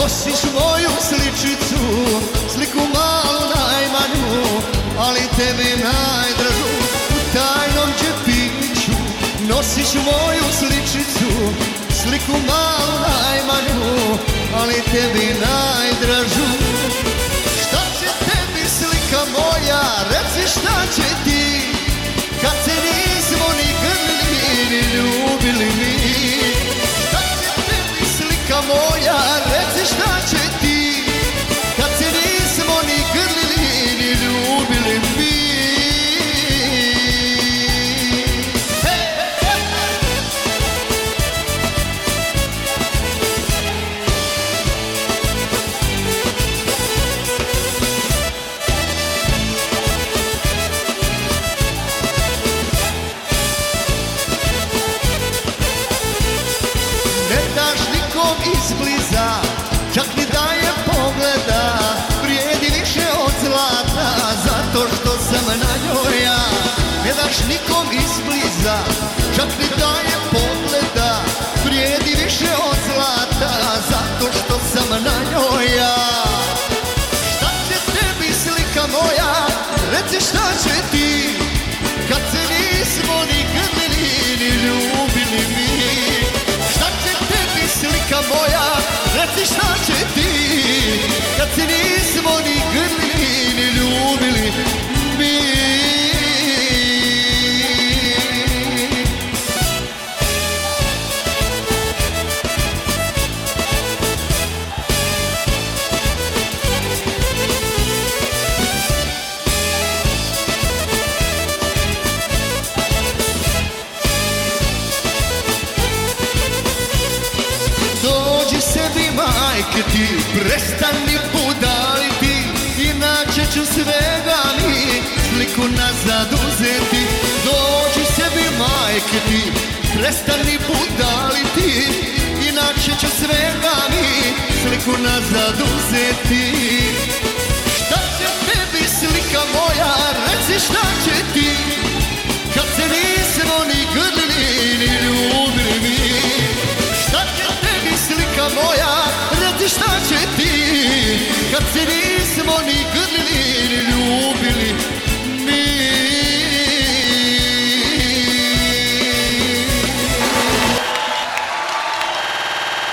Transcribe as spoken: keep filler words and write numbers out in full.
Nosiš moju sličicu, sliku malu najmanju, ali tebi najdražu u tajnom džepiću. Nosiš moju sličicu, sliku malu najmanju, ali tebi najdražu. Šta će tebi slika moja, reci šta će ti, kad se nismo ni grlili ni ljubili mi. Šta će tebi slika moja, reci šta će ti, kad se nismo ni grlili ni ljubili mi. Ne daš nikom izbliza, čak ni da je pogleda, vrijedi više od zlata, zato što sam na njoj ja. Ne daš nikom izbliza, čak ni da je pogleda, vrijedi više od zlata, zato što sam na njoj ja. Šta će tebi slika moja, reci šta će ti, kad se nismo ni grlili ni ljubili mi. Šta će tebi slika moja, reci šta će ti, kad se nismo ni grlili ni ljubili mi. Dođi sebi majke ti, prestani budaliti, inače ću svega mi sliku nazad uzeti. Dođi sebi majke ti, prestani budaliti, inače ću svega mi sliku nazad uzeti. Šta će tebi slika moja, reci šta će ti, kad se nismo ni grlili ni ljubili mi. Šta će tebi slika moja, reci šta će ti, kad se nismo ni grlili